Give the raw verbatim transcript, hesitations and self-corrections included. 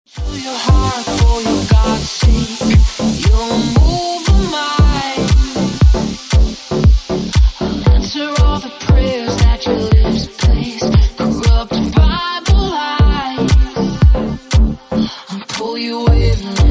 To your heart for your God's sake. You'll move my I'll answer all the prayers that your lips place. Corrupt Bible lies. I'll pull you in.